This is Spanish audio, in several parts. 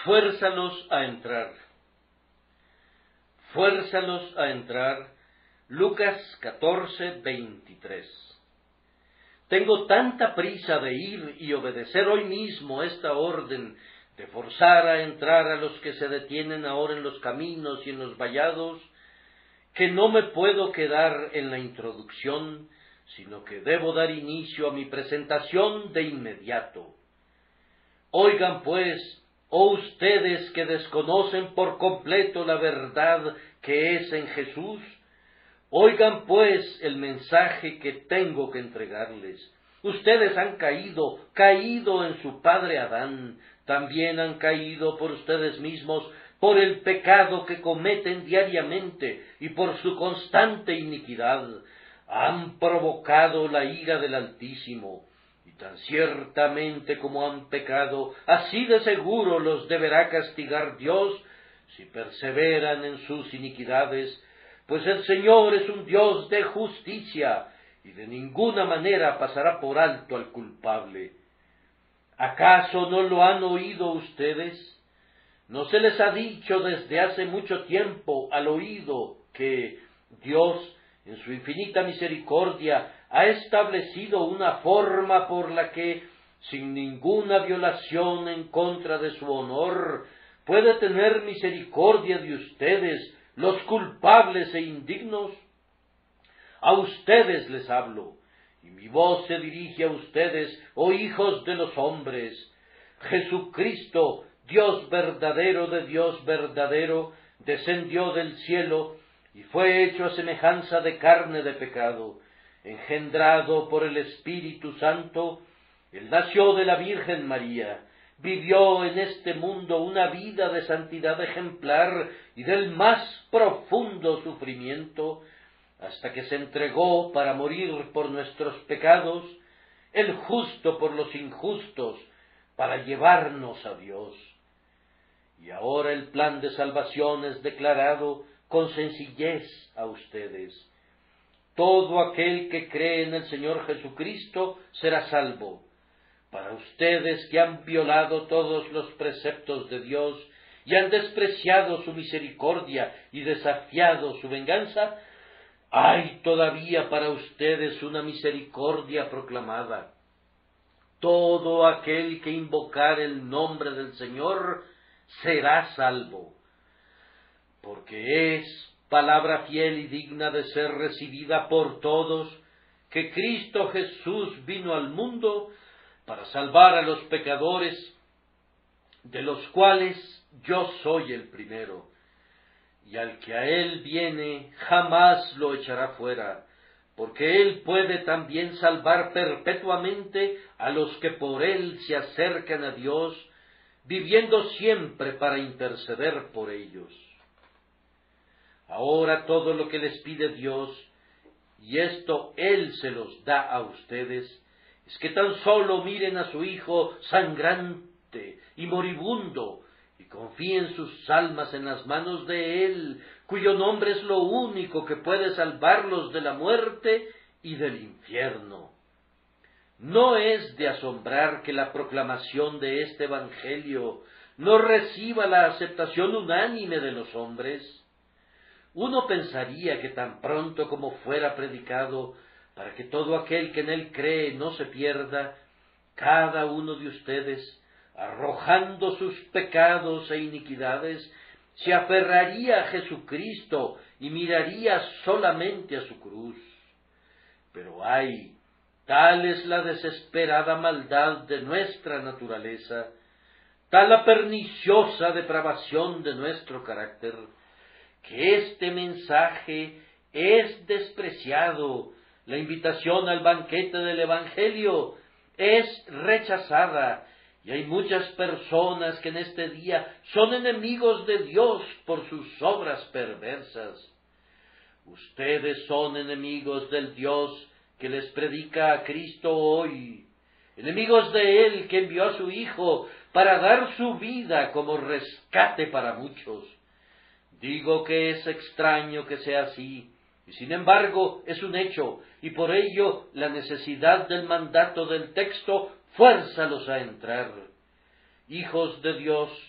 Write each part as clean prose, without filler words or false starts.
Fuérzalos a entrar. Fuérzalos a entrar. Lucas 14:23. Tengo tanta prisa de ir y obedecer hoy mismo esta orden, de forzar a entrar a los que se detienen ahora en los caminos y en los vallados, que no me puedo quedar en la introducción, sino que debo dar inicio a mi presentación de inmediato. Oigan pues, oh ustedes que desconocen por completo la verdad que es en Jesús, oigan pues el mensaje que tengo que entregarles. Ustedes han caído en su padre Adán, también han caído por ustedes mismos, por el pecado que cometen diariamente y por su constante iniquidad. Han provocado la ira del Altísimo, y tan ciertamente como han pecado, así de seguro los deberá castigar Dios si perseveran en sus iniquidades, pues el Señor es un Dios de justicia, y de ninguna manera pasará por alto al culpable. ¿Acaso no lo han oído ustedes? ¿No se les ha dicho desde hace mucho tiempo al oído que Dios, en su infinita misericordia, ha establecido una forma por la que, sin ninguna violación en contra de su honor, puede tener misericordia de ustedes, los culpables e indignos? A ustedes les hablo, y mi voz se dirige a ustedes, oh hijos de los hombres. Jesucristo, Dios verdadero de Dios verdadero, descendió del cielo y fue hecho a semejanza de carne de pecado. Engendrado por el Espíritu Santo, Él nació de la Virgen María, vivió en este mundo una vida de santidad ejemplar y del más profundo sufrimiento, hasta que se entregó para morir por nuestros pecados, el justo por los injustos, para llevarnos a Dios. Y ahora el plan de salvación es declarado con sencillez a ustedes. Todo aquel que cree en el Señor Jesucristo será salvo. Para ustedes que han violado todos los preceptos de Dios y han despreciado su misericordia y desafiado su venganza, hay todavía para ustedes una misericordia proclamada. Todo aquel que invocar el nombre del Señor será salvo, porque es palabra fiel y digna de ser recibida por todos, que Cristo Jesús vino al mundo para salvar a los pecadores, de los cuales yo soy el primero. Y al que a Él viene, jamás lo echará fuera, porque Él puede también salvar perpetuamente a los que por Él se acercan a Dios, viviendo siempre para interceder por ellos. Ahora todo lo que les pide Dios, y esto Él se los da a ustedes, es que tan solo miren a su Hijo sangrante y moribundo, y confíen sus almas en las manos de Él, cuyo nombre es lo único que puede salvarlos de la muerte y del infierno. No es de asombrar que la proclamación de este Evangelio no reciba la aceptación unánime de los hombres. Uno pensaría que tan pronto como fuera predicado, para que todo aquel que en él cree no se pierda, cada uno de ustedes, arrojando sus pecados e iniquidades, se aferraría a Jesucristo y miraría solamente a su cruz. Pero ay, tal es la desesperada maldad de nuestra naturaleza, tal la perniciosa depravación de nuestro carácter, que este mensaje es despreciado, la invitación al banquete del Evangelio es rechazada, y hay muchas personas que en este día son enemigos de Dios por sus obras perversas. Ustedes son enemigos del Dios que les predica a Cristo hoy, enemigos de Él que envió a su Hijo para dar su vida como rescate para muchos. Digo que es extraño que sea así, y sin embargo es un hecho, y por ello la necesidad del mandato del texto, fuérzalos a entrar. Hijos de Dios,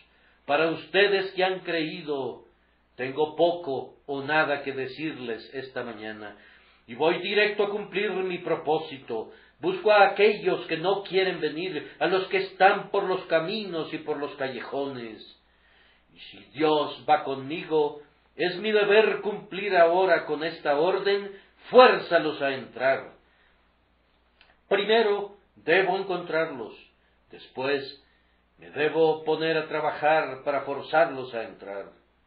Para ustedes que han creído, tengo poco o nada que decirles esta mañana, y voy directo a cumplir mi propósito. Busco a aquellos que no quieren venir, a los que están por los caminos y por los callejones. Y si Dios va conmigo, es mi deber cumplir ahora con esta orden: fuérzalos a entrar. Primero debo encontrarlos, después me debo poner a trabajar para forzarlos a entrar.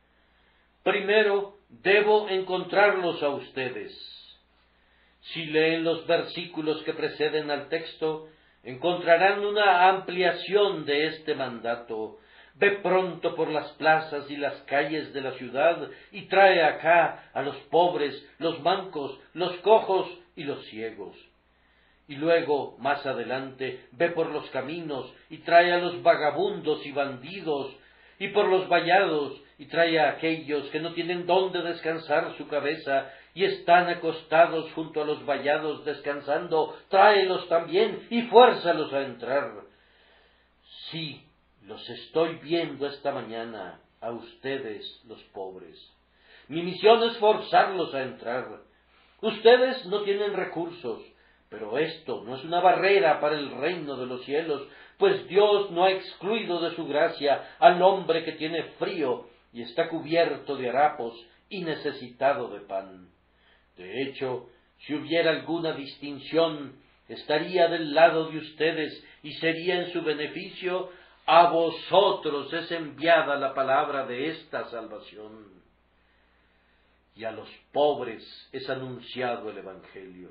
Primero debo encontrarlos a ustedes. Si leen los versículos que preceden al texto, encontrarán una ampliación de este mandato. Ve pronto por las plazas y las calles de la ciudad y trae acá a los pobres, los mancos, los cojos y los ciegos. Y luego, más adelante, ve por los caminos y trae a los vagabundos y bandidos, y por los vallados y trae a aquellos que no tienen dónde descansar su cabeza y están acostados junto a los vallados descansando. Tráelos también y fuérzalos a entrar. Sí, los estoy viendo esta mañana, a ustedes los pobres. Mi misión es forzarlos a entrar. Ustedes no tienen recursos, pero esto no es una barrera para el reino de los cielos, pues Dios no ha excluido de su gracia al hombre que tiene frío y está cubierto de harapos y necesitado de pan. De hecho, si hubiera alguna distinción, estaría del lado de ustedes y sería en su beneficio. A vosotros es enviada la palabra de esta salvación, y a los pobres es anunciado el Evangelio.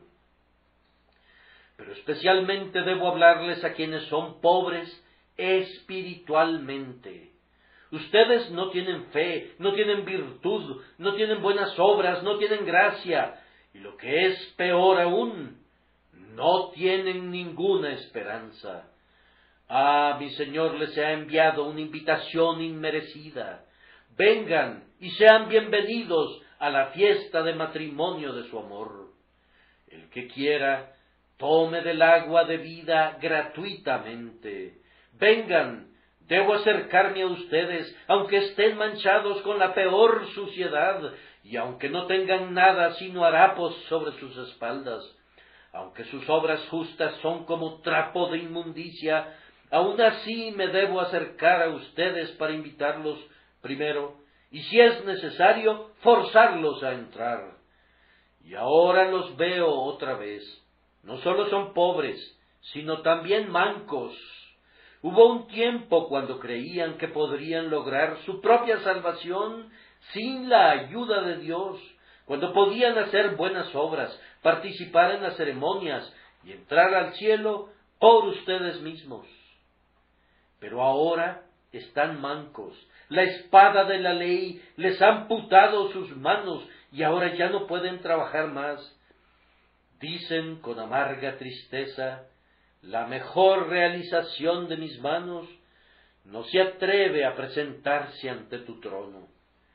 Pero especialmente debo hablarles a quienes son pobres espiritualmente. Ustedes no tienen fe, no tienen virtud, no tienen buenas obras, no tienen gracia, y lo que es peor aún, no tienen ninguna esperanza. Ah, mi Señor les ha enviado una invitación inmerecida. Vengan y sean bienvenidos a la fiesta de matrimonio de su amor. El que quiera, tome del agua de vida gratuitamente. Vengan, debo acercarme a ustedes, aunque estén manchados con la peor suciedad, y aunque no tengan nada sino harapos sobre sus espaldas, aunque sus obras justas son como trapo de inmundicia, aun así me debo acercar a ustedes para invitarlos primero, y si es necesario, forzarlos a entrar. Y ahora los veo otra vez. No solo son pobres, sino también mancos. Hubo un tiempo cuando creían que podrían lograr su propia salvación sin la ayuda de Dios, cuando podían hacer buenas obras, participar en las ceremonias y entrar al cielo por ustedes mismos. Pero ahora están mancos. La espada de la ley les ha amputado sus manos y ahora ya no pueden trabajar más. Dicen con amarga tristeza: la mejor realización de mis manos no se atreve a presentarse ante tu trono.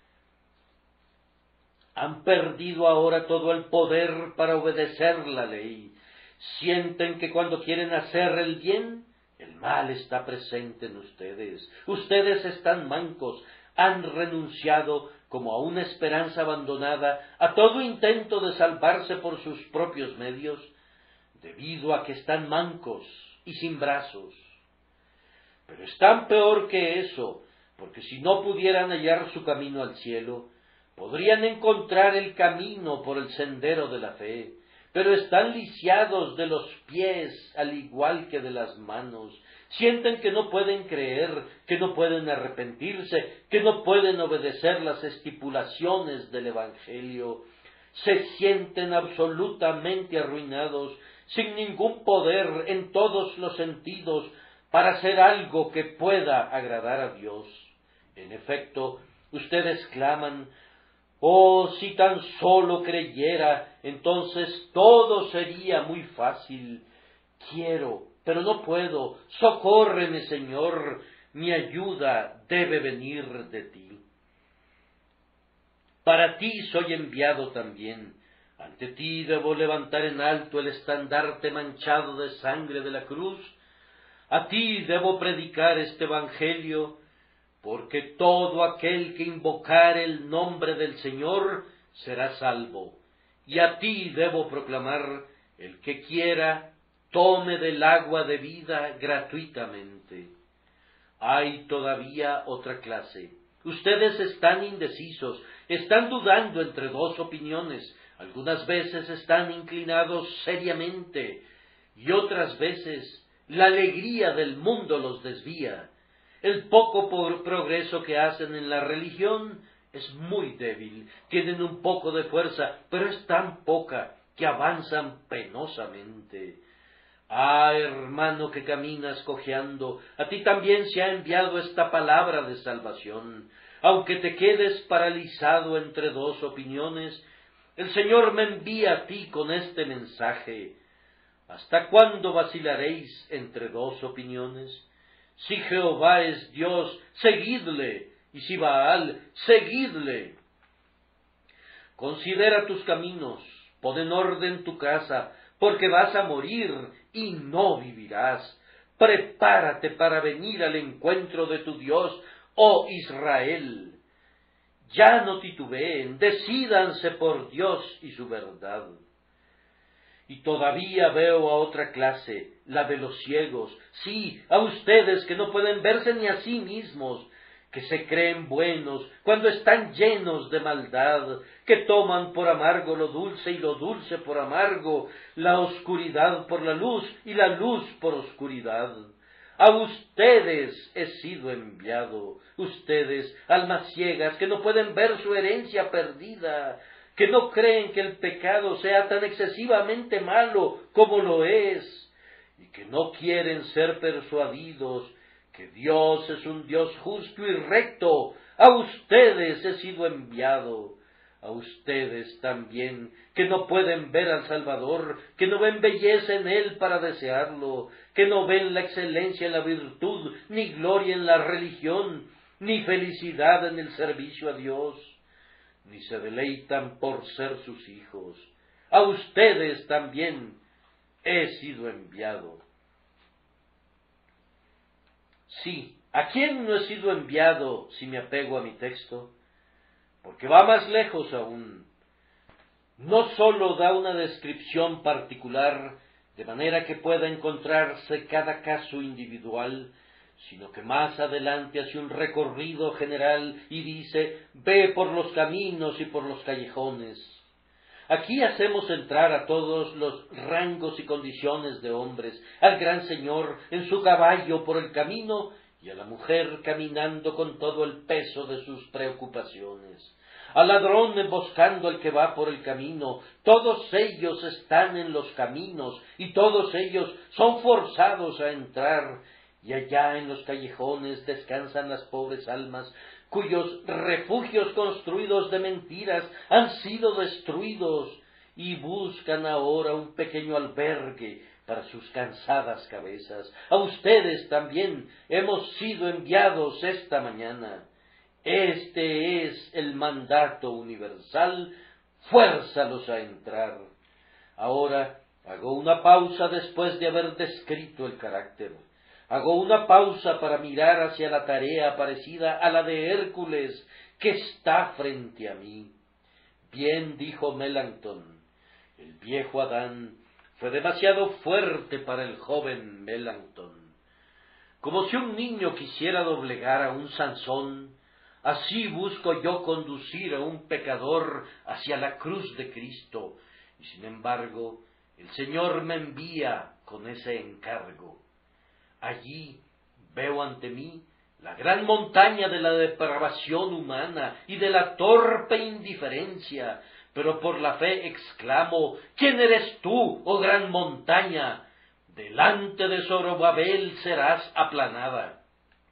Han perdido ahora todo el poder para obedecer la ley. Sienten que cuando quieren hacer el bien, el mal está presente en ustedes. Ustedes están mancos, han renunciado como a una esperanza abandonada a todo intento de salvarse por sus propios medios, debido a que están mancos y sin brazos. Pero están peor que eso, porque si no pudieran hallar su camino al cielo, podrían encontrar el camino por el sendero de la fe, pero están lisiados de los pies al igual que de las manos. Sienten que no pueden creer, que no pueden arrepentirse, que no pueden obedecer las estipulaciones del Evangelio. Se sienten absolutamente arruinados, sin ningún poder en todos los sentidos para hacer algo que pueda agradar a Dios. En efecto, ustedes claman: oh, si tan solo creyera, entonces todo sería muy fácil. Quiero, pero no puedo. Socórreme, Señor, mi ayuda debe venir de ti. Para ti soy enviado también. Ante ti debo levantar en alto el estandarte manchado de sangre de la cruz. A ti debo predicar este evangelio, porque todo aquel que invocare el nombre del Señor será salvo. Y a ti debo proclamar, el que quiera, tome del agua de vida gratuitamente. Hay todavía otra clase. Ustedes están indecisos, están dudando entre dos opiniones, algunas veces están inclinados seriamente, y otras veces la alegría del mundo los desvía. El poco progreso que hacen en la religión es muy débil, tienen un poco de fuerza, pero es tan poca que avanzan penosamente. Ah, hermano que caminas cojeando, a ti también se ha enviado esta palabra de salvación. Aunque te quedes paralizado entre dos opiniones, el Señor me envía a ti con este mensaje. ¿Hasta cuándo vacilaréis entre dos opiniones? Si Jehová es Dios, seguidle, y si Baal, seguidle. Considera tus caminos, pon en orden tu casa, porque vas a morir y no vivirás. Prepárate para venir al encuentro de tu Dios, oh Israel. Ya no titubeen, decídanse por Dios y su verdad. Y todavía veo a otra clase, la de los ciegos, sí, a ustedes que no pueden verse ni a sí mismos, que se creen buenos cuando están llenos de maldad, que toman por amargo lo dulce y lo dulce por amargo, la oscuridad por la luz y la luz por oscuridad. A ustedes he sido enviado, ustedes, almas ciegas, que no pueden ver su herencia perdida, que no creen que el pecado sea tan excesivamente malo como lo es, y que no quieren ser persuadidos que Dios es un Dios justo y recto. A ustedes he sido enviado, a ustedes también, que no pueden ver al Salvador, que no ven belleza en Él para desearlo, que no ven la excelencia en la virtud, ni gloria en la religión, ni felicidad en el servicio a Dios, ni se deleitan por ser sus hijos. A ustedes también he sido enviado. Sí, ¿a quién no he sido enviado si me apego a mi texto? Porque va más lejos aún. No sólo da una descripción particular, de manera que pueda encontrarse cada caso individual, sino que más adelante hace un recorrido general y dice, ve por los caminos y por los callejones. Aquí hacemos entrar a todos los rangos y condiciones de hombres, al gran señor en su caballo por el camino y a la mujer caminando con todo el peso de sus preocupaciones, al ladrón emboscando al que va por el camino. Todos ellos están en los caminos y todos ellos son forzados a entrar, y allá en los callejones descansan las pobres almas cuyos refugios construidos de mentiras han sido destruidos y buscan ahora un pequeño albergue para sus cansadas cabezas. A ustedes también hemos sido enviados esta mañana. Este es el mandato universal, fuérzalos a entrar. Ahora hago una pausa después de haber descrito el carácter. Hago una pausa para mirar hacia la tarea parecida a la de Hércules que está frente a mí. Bien dijo Melanchthon, el viejo Adán fue demasiado fuerte para el joven Melanchthon. Como si un niño quisiera doblegar a un Sansón, así busco yo conducir a un pecador hacia la cruz de Cristo, y sin embargo el Señor me envía con ese encargo. Allí veo ante mí la gran montaña de la depravación humana y de la torpe indiferencia, pero por la fe exclamo, ¿quién eres tú, oh gran montaña? Delante de Zorobabel serás aplanada.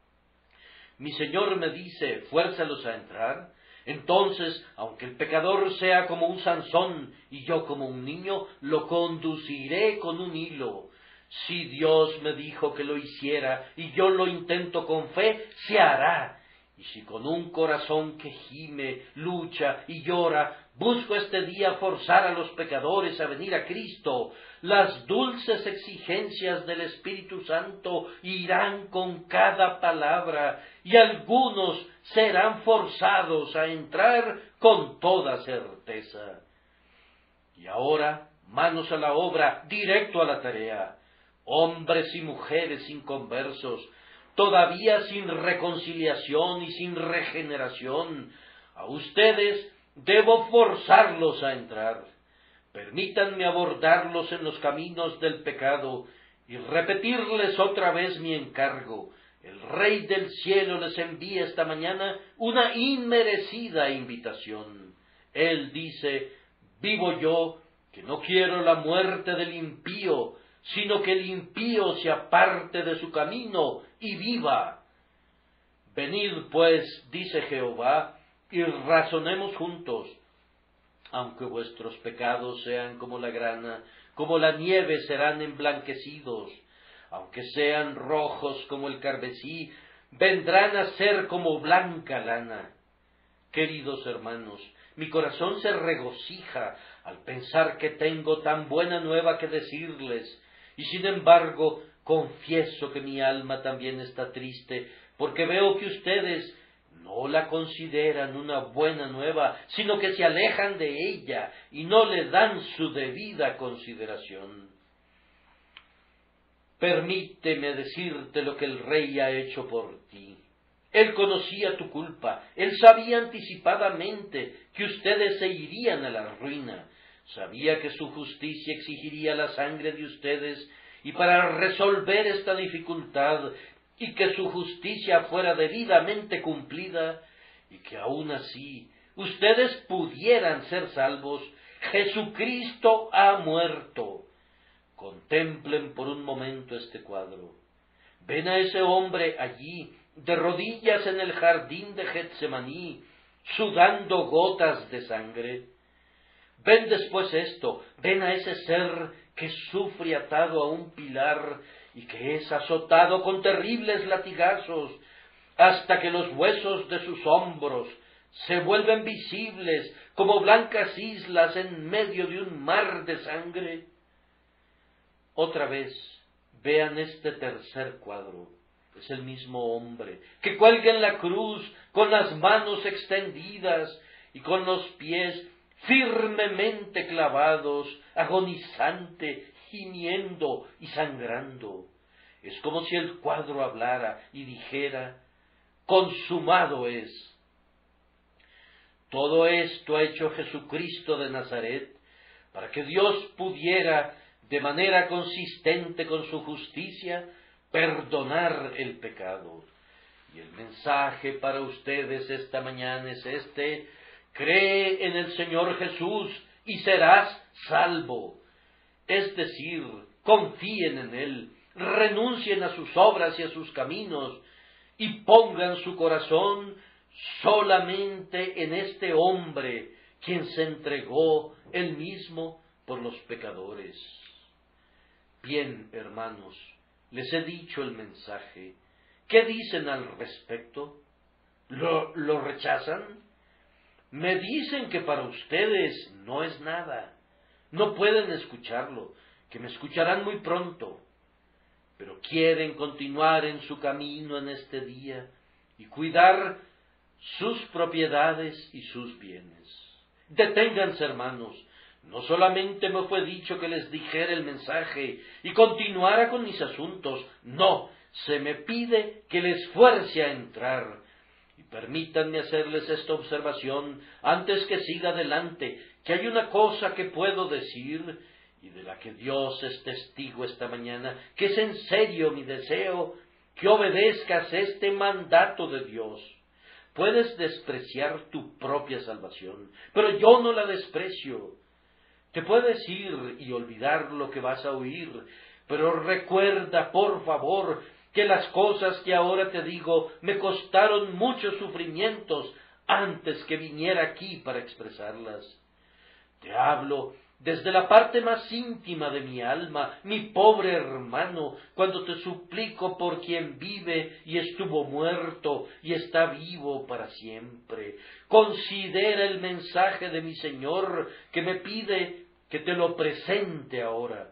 Mi Señor me dice, fuérzalos a entrar. Entonces, aunque el pecador sea como un Sansón y yo como un niño, lo conduciré con un hilo. Si Dios me dijo que lo hiciera y yo lo intento con fe, se hará. Y si con un corazón que gime, lucha y llora, busco este día forzar a los pecadores a venir a Cristo, las dulces exigencias del Espíritu Santo irán con cada palabra, y algunos serán forzados a entrar con toda certeza. Y ahora, manos a la obra, directo a la tarea. Hombres y mujeres inconversos, todavía sin reconciliación y sin regeneración, a ustedes debo forzarlos a entrar. Permítanme abordarlos en los caminos del pecado y repetirles otra vez mi encargo. El Rey del Cielo les envía esta mañana una inmerecida invitación. Él dice: vivo yo, que no quiero la muerte del impío, sino que el impío se aparte de su camino y viva. Venid pues, dice Jehová, y razonemos juntos. Aunque vuestros pecados sean como la grana, como la nieve serán emblanquecidos. Aunque sean rojos como el carmesí, vendrán a ser como blanca lana. Queridos hermanos, mi corazón se regocija al pensar que tengo tan buena nueva que decirles, y sin embargo confieso que mi alma también está triste, porque veo que ustedes no la consideran una buena nueva, sino que se alejan de ella y no le dan su debida consideración. Permíteme decirte lo que el Rey ha hecho por ti. Él conocía tu culpa, él sabía anticipadamente que ustedes se irían a la ruina, sabía que su justicia exigiría la sangre de ustedes, y para resolver esta dificultad, y que su justicia fuera debidamente cumplida, y que aún así ustedes pudieran ser salvos, Jesucristo ha muerto. Contemplen por un momento este cuadro. Ven a ese hombre allí, de rodillas en el jardín de Getsemaní, sudando gotas de sangre. Ven después esto, ven a ese ser que sufre atado a un pilar y que es azotado con terribles latigazos, hasta que los huesos de sus hombros se vuelven visibles como blancas islas en medio de un mar de sangre. Otra vez, vean este tercer cuadro. Es el mismo hombre que cuelga en la cruz con las manos extendidas y con los pies firmemente clavados, agonizante, gimiendo y sangrando. Es como si el cuadro hablara y dijera: consumado es. Todo esto ha hecho Jesucristo de Nazaret para que Dios pudiera, de manera consistente con su justicia, perdonar el pecado. Y el mensaje para ustedes esta mañana es este: cree en el Señor Jesús y serás salvo. Es decir, confíen en Él, renuncien a sus obras y a sus caminos, y pongan su corazón solamente en este hombre, quien se entregó él mismo por los pecadores. Bien, hermanos, les he dicho el mensaje. ¿Qué dicen al respecto? ¿Lo rechazan? Me dicen que para ustedes no es nada. No pueden escucharlo, que me escucharán muy pronto. Pero quieren continuar en su camino en este día y cuidar sus propiedades y sus bienes. Deténganse, hermanos. No solamente me fue dicho que les dijera el mensaje y continuara con mis asuntos, no, se me pide que les fuerce a entrar. Y permítanme hacerles esta observación antes que siga adelante, que hay una cosa que puedo decir y de la que Dios es testigo esta mañana, que es en serio mi deseo que obedezcas este mandato de Dios. Puedes despreciar tu propia salvación, pero yo no la desprecio. Te puedes ir y olvidar lo que vas a oír, pero recuerda, por favor, que las cosas que ahora te digo me costaron muchos sufrimientos antes que viniera aquí para expresarlas. Te hablo desde la parte más íntima de mi alma, mi pobre hermano, cuando te suplico por quien vive y estuvo muerto y está vivo para siempre. Considera el mensaje de mi Señor que me pide que te lo presente ahora.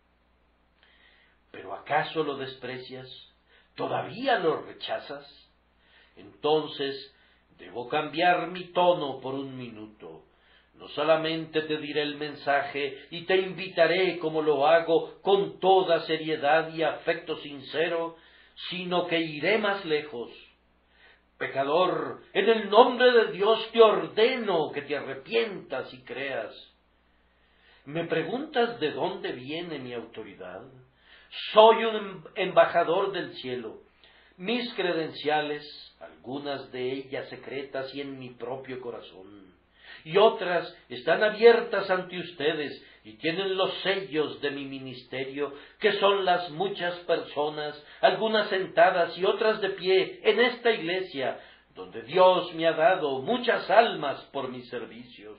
¿Pero acaso lo desprecias? ¿Todavía lo rechazas? Entonces debo cambiar mi tono por un minuto. No solamente te diré el mensaje y te invitaré, como lo hago, con toda seriedad y afecto sincero, sino que iré más lejos. Pecador, en el nombre de Dios te ordeno que te arrepientas y creas. ¿Me preguntas de dónde viene mi autoridad? Soy un embajador del cielo. Mis credenciales, algunas de ellas secretas y en mi propio corazón, y otras están abiertas ante ustedes y tienen los sellos de mi ministerio, que son las muchas personas, algunas sentadas y otras de pie en esta iglesia, donde Dios me ha dado muchas almas por mis servicios.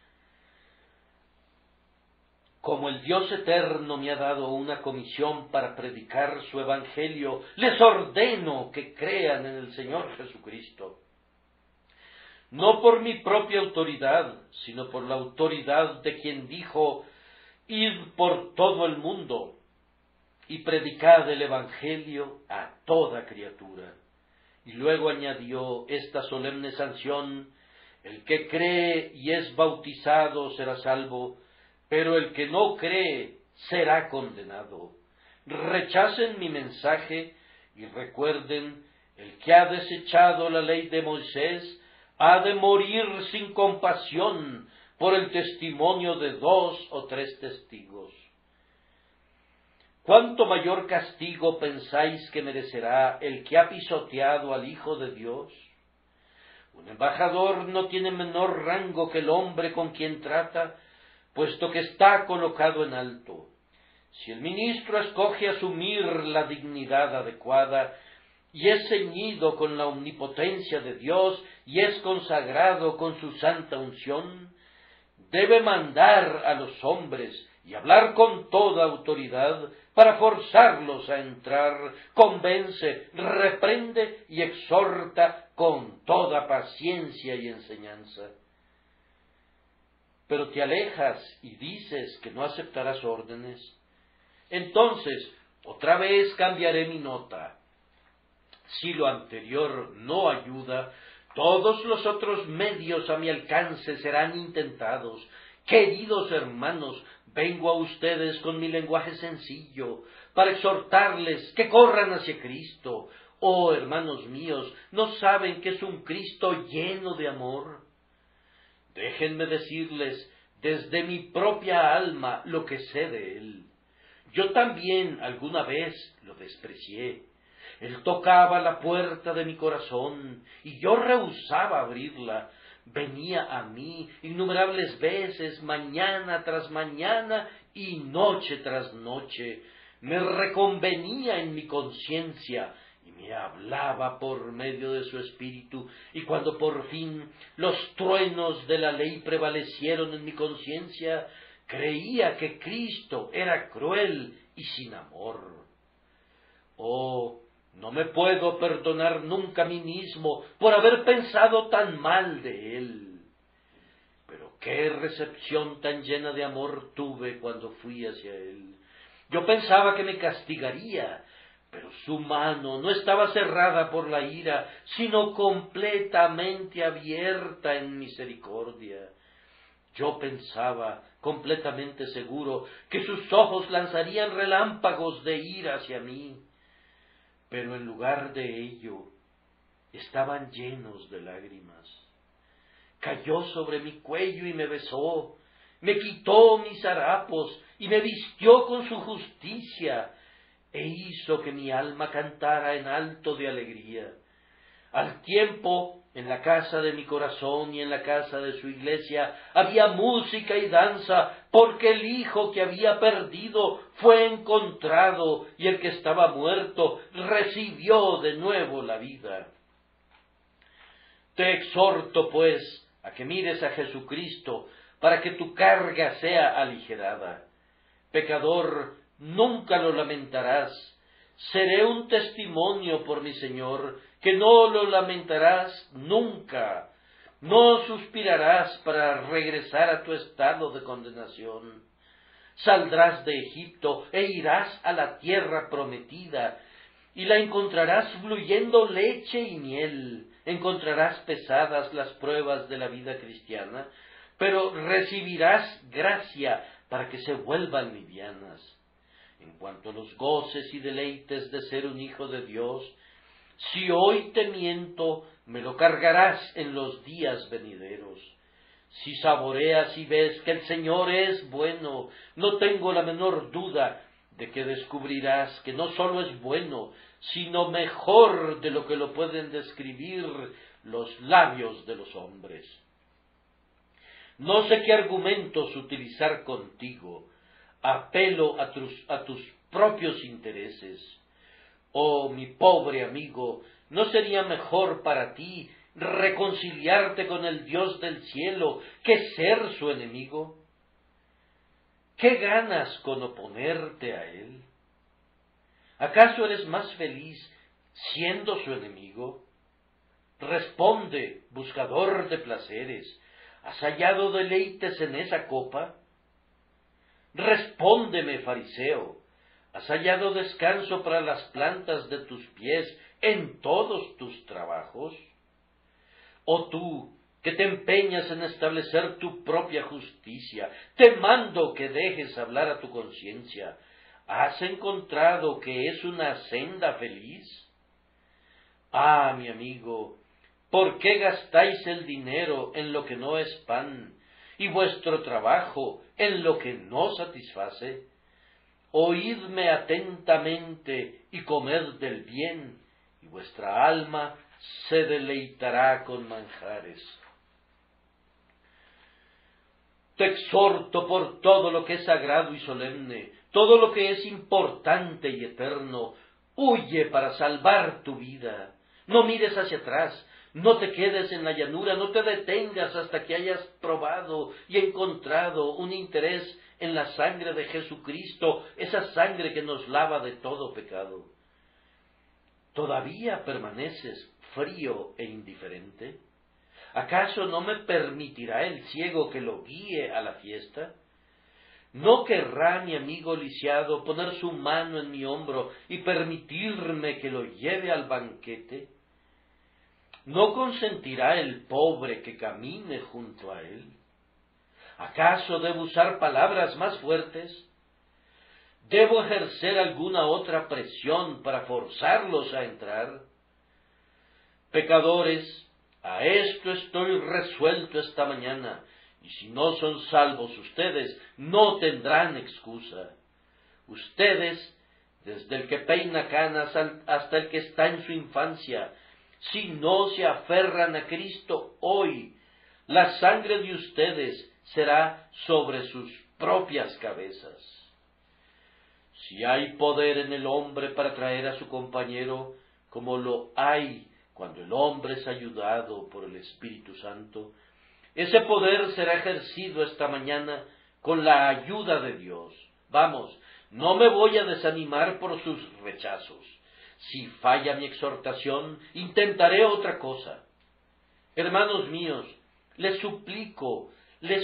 Como el Dios eterno me ha dado una comisión para predicar su evangelio, les ordeno que crean en el Señor Jesucristo. No por mi propia autoridad, sino por la autoridad de quien dijo: id por todo el mundo y predicad el evangelio a toda criatura. Y luego añadió esta solemne sanción: el que cree y es bautizado será salvo, pero el que no cree será condenado. Rechacen mi mensaje y recuerden: el que ha desechado la ley de Moisés ha de morir sin compasión por el testimonio de 2 o 3 testigos. ¿Cuánto mayor castigo pensáis que merecerá el que ha pisoteado al Hijo de Dios? Un embajador no tiene menor rango que el hombre con quien trata, puesto que está colocado en alto. Si el ministro escoge asumir la dignidad adecuada, y es ceñido con la omnipotencia de Dios, y es consagrado con su santa unción, debe mandar a los hombres y hablar con toda autoridad para forzarlos a entrar, convence, reprende y exhorta con toda paciencia y enseñanza. Pero te alejas y dices que no aceptarás órdenes. Entonces, otra vez cambiaré mi nota. Si lo anterior no ayuda, todos los otros medios a mi alcance serán intentados. Queridos hermanos, vengo a ustedes con mi lenguaje sencillo, para exhortarles que corran hacia Cristo. Oh, hermanos míos, ¿no saben que es un Cristo lleno de amor? Déjenme decirles desde mi propia alma lo que sé de Él. Yo también alguna vez lo desprecié. Él tocaba la puerta de mi corazón y yo rehusaba abrirla. Venía a mí innumerables veces, mañana tras mañana y noche tras noche. Me reconvenía en mi conciencia y me hablaba por medio de su espíritu, y cuando por fin los truenos de la ley prevalecieron en mi conciencia, creía que Cristo era cruel y sin amor. Oh, no me puedo perdonar nunca a mí mismo por haber pensado tan mal de Él. Pero qué recepción tan llena de amor tuve cuando fui hacia Él. Yo pensaba que me castigaría, pero su mano no estaba cerrada por la ira, sino completamente abierta en misericordia. Yo pensaba, completamente seguro, que sus ojos lanzarían relámpagos de ira hacia mí, pero en lugar de ello, estaban llenos de lágrimas. Cayó sobre mi cuello y me besó, me quitó mis harapos y me vistió con su justicia, e hizo que mi alma cantara en alto de alegría. Al tiempo, en la casa de mi corazón y en la casa de su iglesia, había música y danza, porque el hijo que había perdido fue encontrado, y el que estaba muerto recibió de nuevo la vida. Te exhorto, pues, a que mires a Jesucristo, para que tu carga sea aligerada. Pecador, nunca lo lamentarás. Seré un testimonio por mi Señor, que no lo lamentarás nunca. No suspirarás para regresar a tu estado de condenación. Saldrás de Egipto e irás a la tierra prometida, y la encontrarás fluyendo leche y miel. Encontrarás pesadas las pruebas de la vida cristiana, pero recibirás gracia para que se vuelvan livianas. En cuanto a los goces y deleites de ser un hijo de Dios, si hoy te miento, me lo cargarás en los días venideros. Si saboreas y ves que el Señor es bueno, no tengo la menor duda de que descubrirás que no sólo es bueno, sino mejor de lo que lo pueden describir los labios de los hombres. No sé qué argumentos utilizar contigo. Apelo a tus propios intereses. Oh, mi pobre amigo, ¿no sería mejor para ti reconciliarte con el Dios del cielo que ser su enemigo? ¿Qué ganas con oponerte a Él? ¿Acaso eres más feliz siendo su enemigo? Responde, buscador de placeres, ¿has hallado deleites en esa copa? Respóndeme, fariseo, ¿has hallado descanso para las plantas de tus pies en todos tus trabajos? ¿O tú, que te empeñas en establecer tu propia justicia, te mando que dejes hablar a tu conciencia, ¿has encontrado que es una senda feliz? Ah, mi amigo, ¿por qué gastáis el dinero en lo que no es pan, y vuestro trabajo en lo que no satisface? Oídme atentamente y comed del bien, y vuestra alma se deleitará con manjares. Te exhorto por todo lo que es sagrado y solemne, todo lo que es importante y eterno, huye para salvar tu vida. No mires hacia atrás, no te quedes en la llanura, no te detengas hasta que hayas probado y encontrado un interés en la sangre de Jesucristo, esa sangre que nos lava de todo pecado. ¿Todavía permaneces frío e indiferente? ¿Acaso no me permitirá el ciego que lo guíe a la fiesta? ¿No querrá mi amigo lisiado poner su mano en mi hombro y permitirme que lo lleve al banquete? ¿No consentirá el pobre que camine junto a él? ¿Acaso debo usar palabras más fuertes? ¿Debo ejercer alguna otra presión para forzarlos a entrar? Pecadores, a esto estoy resuelto esta mañana, y si no son salvos ustedes, no tendrán excusa. Ustedes, desde el que peina canas hasta el que está en su infancia, si no se aferran a Cristo hoy, la sangre de ustedes será sobre sus propias cabezas. Si hay poder en el hombre para traer a su compañero, como lo hay cuando el hombre es ayudado por el Espíritu Santo, ese poder será ejercido esta mañana con la ayuda de Dios. Vamos, no me voy a desanimar por sus rechazos. Si falla mi exhortación, intentaré otra cosa. Hermanos míos, les suplico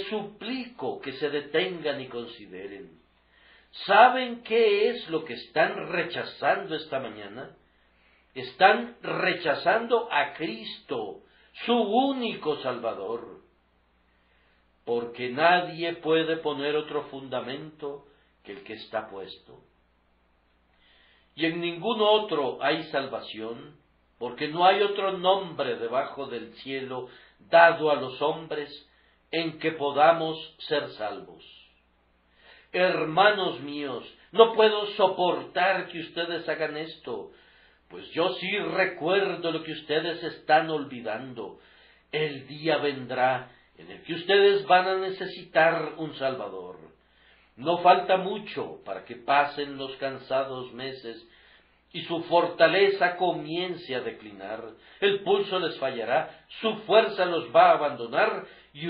que se detengan y consideren. ¿Saben qué es lo que están rechazando esta mañana? Están rechazando a Cristo, su único Salvador. Porque nadie puede poner otro fundamento que el que está puesto. Y en ningún otro hay salvación, porque no hay otro nombre debajo del cielo dado a los hombres en que podamos ser salvos. Hermanos míos, no puedo soportar que ustedes hagan esto, pues yo sí recuerdo lo que ustedes están olvidando. El día vendrá en el que ustedes van a necesitar un Salvador. No falta mucho para que pasen los cansados meses y su fortaleza comience a declinar. El pulso les fallará, su fuerza los va a abandonar y ustedes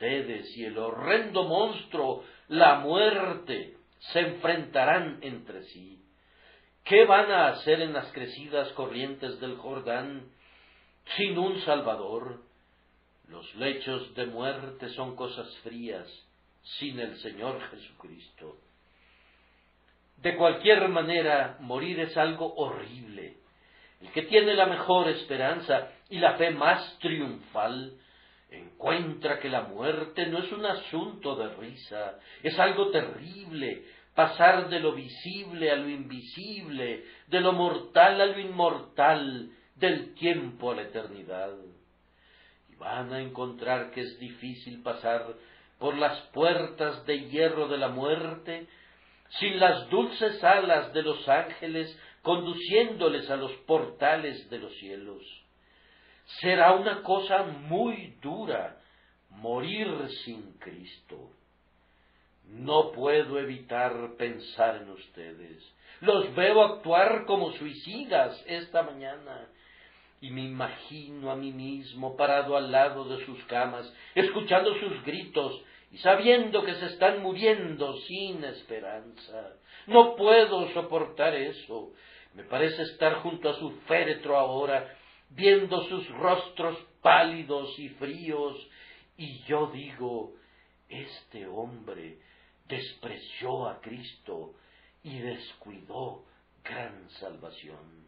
ustedes y el horrendo monstruo, la muerte, se enfrentarán entre sí. ¿Qué van a hacer en las crecidas corrientes del Jordán sin un Salvador? Los lechos de muerte son cosas frías sin el Señor Jesucristo. De cualquier manera, morir es algo horrible. El que tiene la mejor esperanza y la fe más triunfal encuentra que la muerte no es un asunto de risa, es algo terrible, pasar de lo visible a lo invisible, de lo mortal a lo inmortal, del tiempo a la eternidad. Y van a encontrar que es difícil pasar por las puertas de hierro de la muerte sin las dulces alas de los ángeles conduciéndoles a los portales de los cielos. Será una cosa muy dura morir sin Cristo. No puedo evitar pensar en ustedes. Los veo actuar como suicidas esta mañana y me imagino a mí mismo parado al lado de sus camas, escuchando sus gritos y sabiendo que se están muriendo sin esperanza. No puedo soportar eso. Me parece estar junto a su féretro ahora, viendo sus rostros pálidos y fríos, y yo digo, este hombre despreció a Cristo y descuidó gran salvación.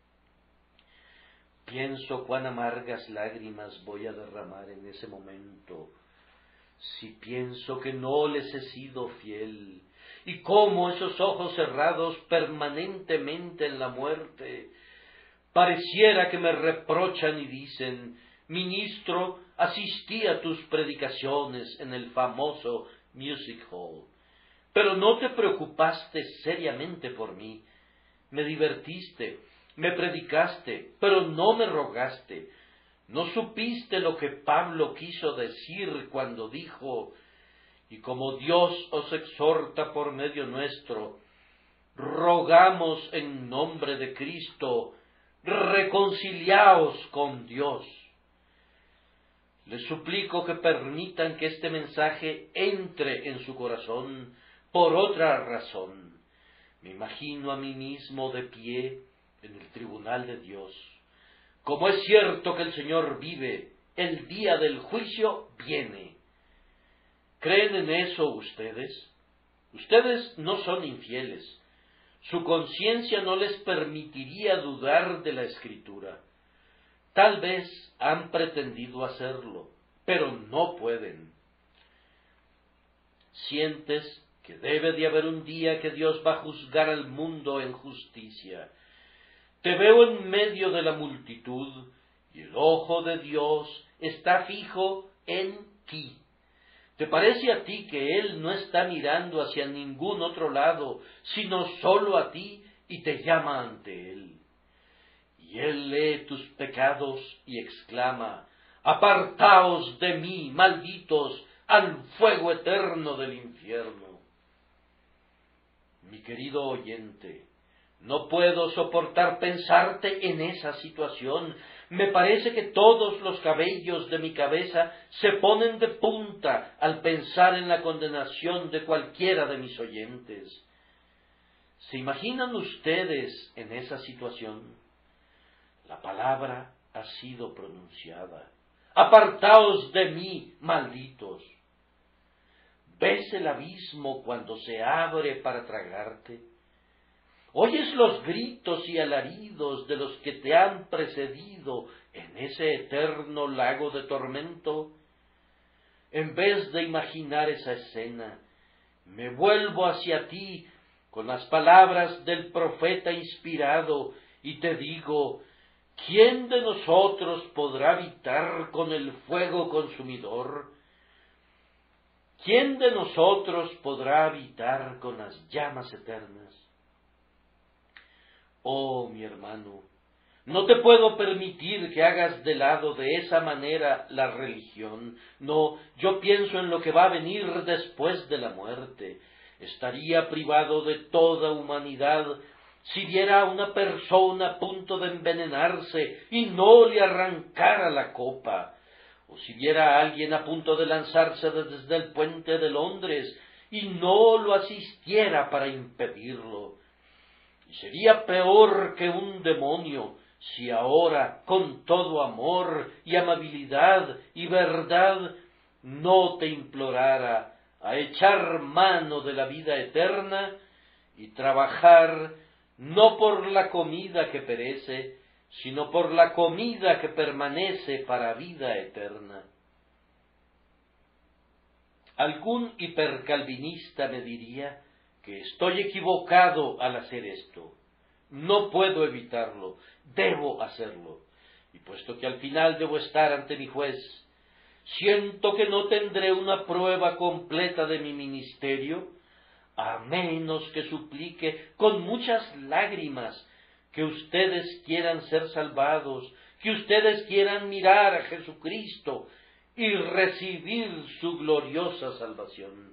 Pienso cuán amargas lágrimas voy a derramar en ese momento, si pienso que no les he sido fiel, y cómo esos ojos cerrados permanentemente en la muerte, pareciera que me reprochan y dicen, ministro, asistí a tus predicaciones en el famoso Music Hall, pero no te preocupaste seriamente por mí, me divertiste, me predicaste, pero no me rogaste. ¿No supiste lo que Pablo quiso decir cuando dijo, y como Dios os exhorta por medio nuestro, rogamos en nombre de Cristo, reconciliaos con Dios? Les suplico que permitan que este mensaje entre en su corazón por otra razón. Me imagino a mí mismo de pie en el tribunal de Dios. Como es cierto que el Señor vive, el día del juicio viene. ¿Creen en eso ustedes? Ustedes no son infieles. Su conciencia no les permitiría dudar de la Escritura. Tal vez han pretendido hacerlo, pero no pueden. Sientes que debe de haber un día que Dios va a juzgar al mundo en justicia. Te veo en medio de la multitud y el ojo de Dios está fijo en ti. ¿Te parece a ti que Él no está mirando hacia ningún otro lado, sino solo a ti y te llama ante Él? Y Él lee tus pecados y exclama, apartaos de mí, malditos, al fuego eterno del infierno. Mi querido oyente, no puedo soportar pensarte en esa situación. Me parece que todos los cabellos de mi cabeza se ponen de punta al pensar en la condenación de cualquiera de mis oyentes. ¿Se imaginan ustedes en esa situación? La palabra ha sido pronunciada. Apartaos de mí, malditos. ¿Ves el abismo cuando se abre para tragarte? ¿Oyes los gritos y alaridos de los que te han precedido en ese eterno lago de tormento? En vez de imaginar esa escena, me vuelvo hacia ti con las palabras del profeta inspirado y te digo, ¿quién de nosotros podrá habitar con el fuego consumidor? ¿Quién de nosotros podrá habitar con las llamas eternas? Oh, mi hermano, no te puedo permitir que hagas de lado de esa manera la religión. No, yo pienso en lo que va a venir después de la muerte. Estaría privado de toda humanidad si viera a una persona a punto de envenenarse y no le arrancara la copa. o si viera a alguien a punto de lanzarse desde el puente de Londres y no lo asistiera para impedirlo. Y sería peor que un demonio si ahora, con todo amor y amabilidad y verdad, no te implorara a echar mano de la vida eterna y trabajar no por la comida que perece, sino por la comida que permanece para vida eterna. Algún hipercalvinista me diría que estoy equivocado al hacer esto. No puedo evitarlo, debo hacerlo. Y puesto que al final debo estar ante mi juez, siento que no tendré una prueba completa de mi ministerio, a menos que suplique con muchas lágrimas que ustedes quieran ser salvados, que ustedes quieran mirar a Jesucristo y recibir su gloriosa salvación.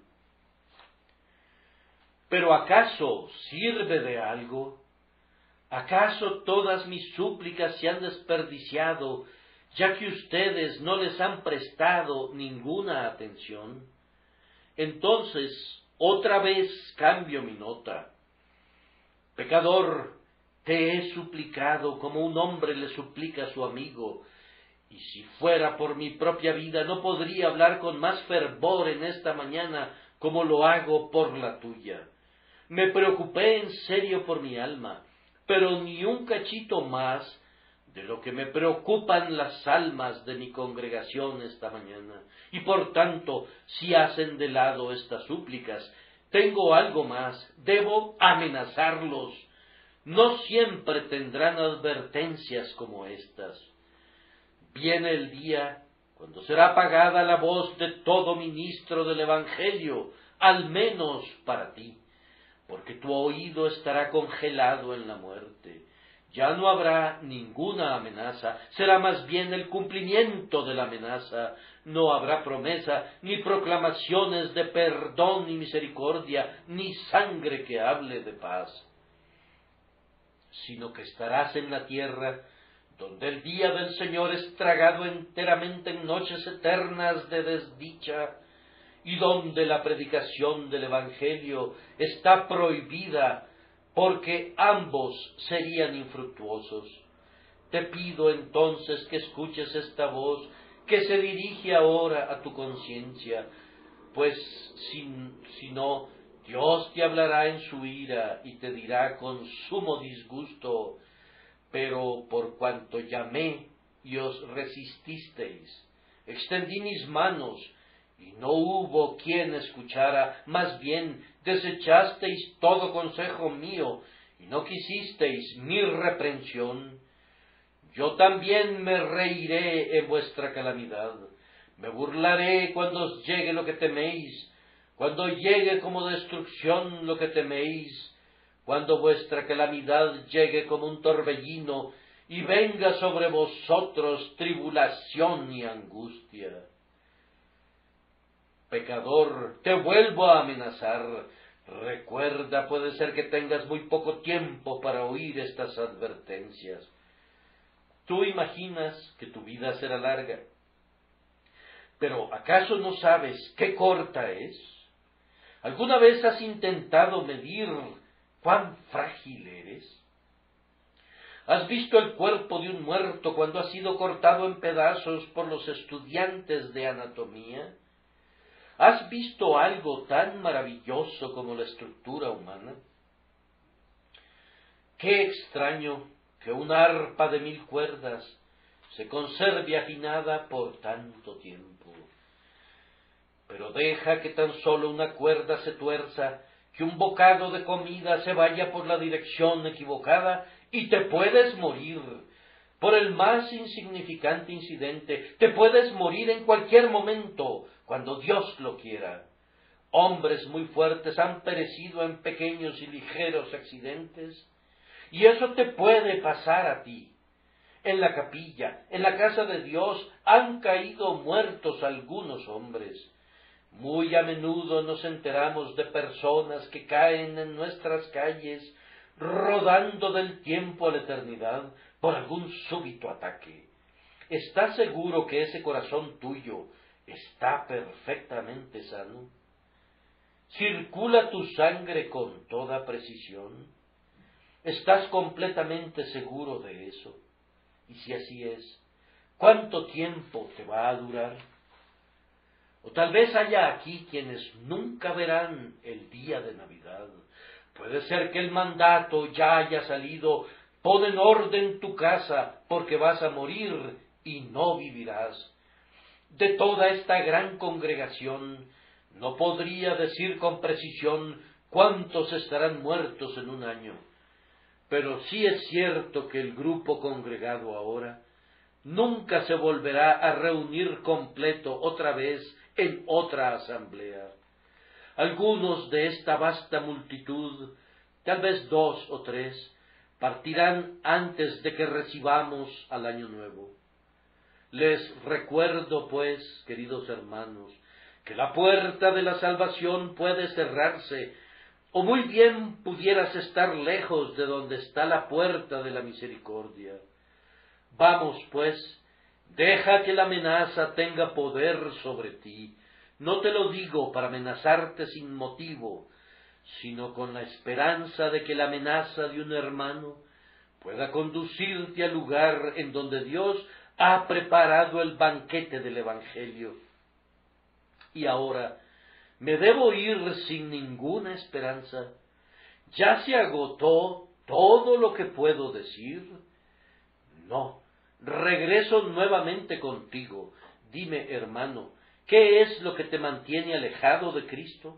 Pero ¿acaso sirve de algo? ¿Acaso todas mis súplicas se han desperdiciado, ya que ustedes no les han prestado ninguna atención? Entonces, otra vez cambio mi nota. Pecador, te he suplicado como un hombre le suplica a su amigo, y si fuera por mi propia vida no podría hablar con más fervor en esta mañana como lo hago por la tuya. Me preocupé en serio por mi alma, pero ni un cachito más de lo que me preocupan las almas de mi congregación esta mañana. Y por tanto, si hacen de lado estas súplicas, tengo algo más, debo amenazarlos. No siempre tendrán advertencias como estas. Viene el día cuando será apagada la voz de todo ministro del Evangelio, al menos para ti, porque tu oído estará congelado en la muerte. Ya no habrá ninguna amenaza, será más bien el cumplimiento de la amenaza. No habrá promesa, ni proclamaciones de perdón ni misericordia, ni sangre que hable de paz, sino que estarás en la tierra donde el día del Señor es tragado enteramente en noches eternas de desdicha, y donde la predicación del Evangelio está prohibida, porque ambos serían infructuosos. Te pido entonces que escuches esta voz que se dirige ahora a tu conciencia, pues si no, Dios te hablará en su ira y te dirá con sumo disgusto: pero por cuanto llamé y os resististeis, extendí mis manos y no hubo quien escuchara, más bien desechasteis todo consejo mío y no quisisteis mi reprensión, yo también me reiré en vuestra calamidad, me burlaré cuando os llegue lo que teméis, cuando llegue como destrucción lo que teméis, cuando vuestra calamidad llegue como un torbellino y venga sobre vosotros tribulación y angustia. Pecador, te vuelvo a amenazar. Recuerda, puede ser que tengas muy poco tiempo para oír estas advertencias. Tú imaginas que tu vida será larga, pero ¿acaso no sabes qué corta es? ¿Alguna vez has intentado medir cuán frágil eres? ¿Has visto el cuerpo de un muerto cuando ha sido cortado en pedazos por los estudiantes de anatomía? ¿Has visto algo tan maravilloso como la estructura humana? Qué extraño que una arpa de 1000 cuerdas se conserve afinada por tanto tiempo. Pero deja que tan solo una cuerda se tuerza, que un bocado de comida se vaya por la dirección equivocada y te puedes morir. Por el más insignificante incidente, te puedes morir en cualquier momento, cuando Dios lo quiera. Hombres muy fuertes han perecido en pequeños y ligeros accidentes, y eso te puede pasar a ti. En la capilla, en la casa de Dios, han caído muertos algunos hombres. Muy a menudo nos enteramos de personas que caen en nuestras calles, rodando del tiempo a la eternidad por algún súbito ataque. ¿Estás seguro que ese corazón tuyo está perfectamente sano? ¿Circula tu sangre con toda precisión? ¿Estás completamente seguro de eso? Y si así es, ¿cuánto tiempo te va a durar? O tal vez haya aquí quienes nunca verán el día de Navidad. Puede ser que el mandato ya haya salido: pon en orden tu casa, porque vas a morir y no vivirás. De toda esta gran congregación, no podría decir con precisión cuántos estarán muertos en un año, pero sí es cierto que el grupo congregado ahora nunca se volverá a reunir completo otra vez en otra asamblea. Algunos de esta vasta multitud, tal vez 2 o 3, partirán antes de que recibamos al año nuevo. Les recuerdo, pues, queridos hermanos, que la puerta de la salvación puede cerrarse, o muy bien pudieras estar lejos de donde está la puerta de la misericordia. Vamos, pues, deja que la amenaza tenga poder sobre ti. No te lo digo para amenazarte sin motivo, sino con la esperanza de que la amenaza de un hermano pueda conducirte al lugar en donde Dios ha preparado el banquete del Evangelio. Y ahora, ¿me debo ir sin ninguna esperanza? ¿Ya se agotó todo lo que puedo decir? No, regreso nuevamente contigo. Dime, hermano, ¿qué es lo que te mantiene alejado de Cristo?